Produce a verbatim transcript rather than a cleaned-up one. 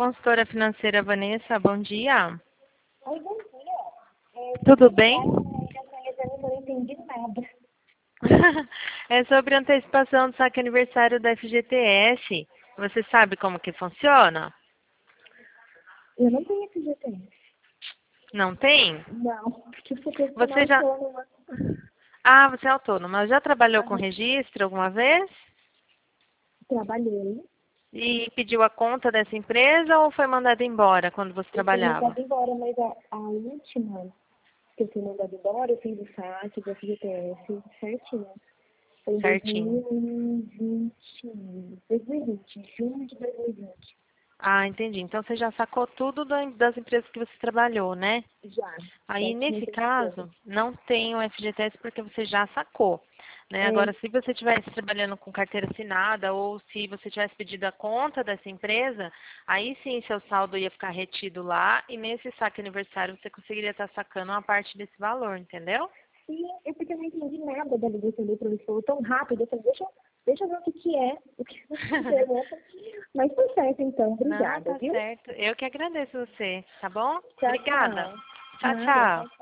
consultora financeira Vanessa, bom dia. Oi, bom dia. É, Tudo bem? Eu não entendi nada. É sobre antecipação do saque aniversário da F G T S. Você sabe como que funciona? Eu não tenho F G T S. Não tem? Não, porque eu sou pessoa Você já... autônoma. Ah, você é autônoma. Já trabalhou com Aham. registro alguma vez? Trabalhei. E pediu a conta dessa empresa ou foi mandado embora quando você Eu fui trabalhava? mandada embora, mas a, a última que eu fui mandada embora, eu fiz o saque do F G T S certinho. Foi em Certinho. dois mil e vinte. dois mil e vinte, junho de dois mil e vinte. Ah, entendi. Então você já sacou tudo da- das empresas que você trabalhou, né? Já. Já Aí, tinha nesse feito tudo. caso, não tem o F G T S porque você já sacou, né? É, Agora, se você estivesse trabalhando com carteira assinada ou se você tivesse pedido a conta dessa empresa, aí sim seu saldo ia ficar retido lá e nesse saque aniversário você conseguiria estar sacando uma parte desse valor, entendeu? e é porque eu não entendi nada da ligação do professor tão rápido. Eu falei, deixa, eu- deixa eu ver o que, que é, o que você pergunta. Mas foi certo, então. Não, Obrigada, tá viu? certo. Eu que agradeço você, tá bom? Tchau, Obrigada. tchau. Tchau, Nada, tchau. tchau.